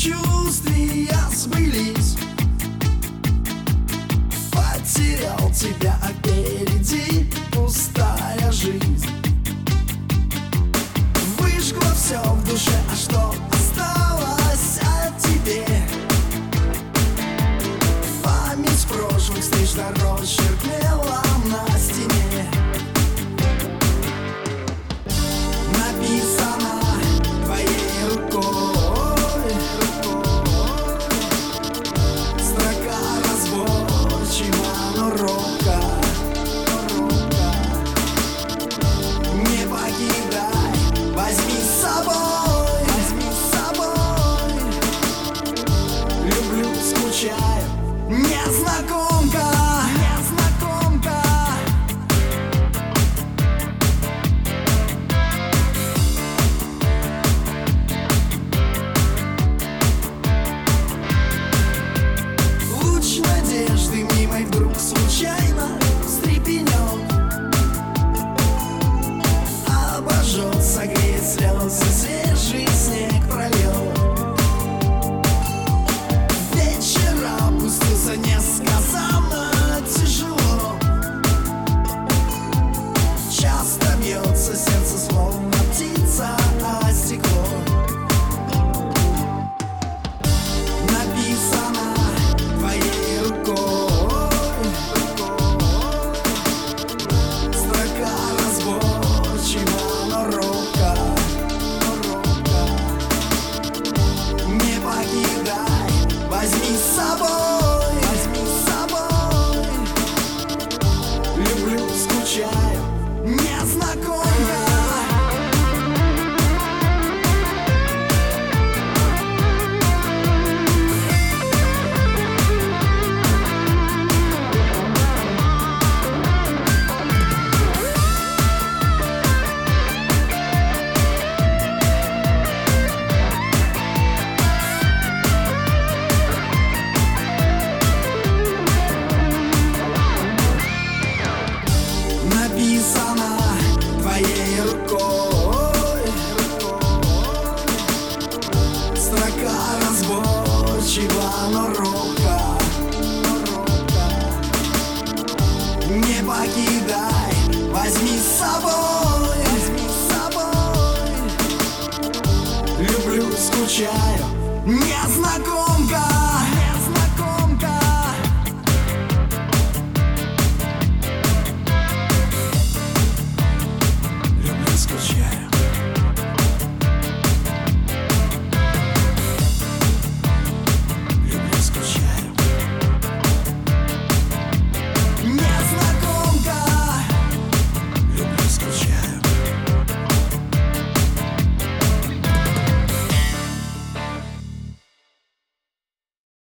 предчувствия сбылись. Потерял тебя, а впереди пустая жизнь. Выжгло все в душе, а что осталось от тебе? Память прошлых встреч дорог чернела на стене. Написано твоей рукой, строка разборчива, но робко. Не покидай, возьми с собой, люблю, скучаю, незнакомка. Луч надежды мимо вдруг случайно встрепенет, обожжет, согреет слезы, свежий снег прольет. Вечер опустился несказанно тяжело. Часто бьется сердце, словно птица о стекло. Написано твоей рукой, строка разборчива, но робко. Не покидай, возьми с собой, люблю, скучаю, незнакомка. Написано твоей рукой, строка разборчива, но робко. Не покидай, возьми с собой, люблю, скучаю, не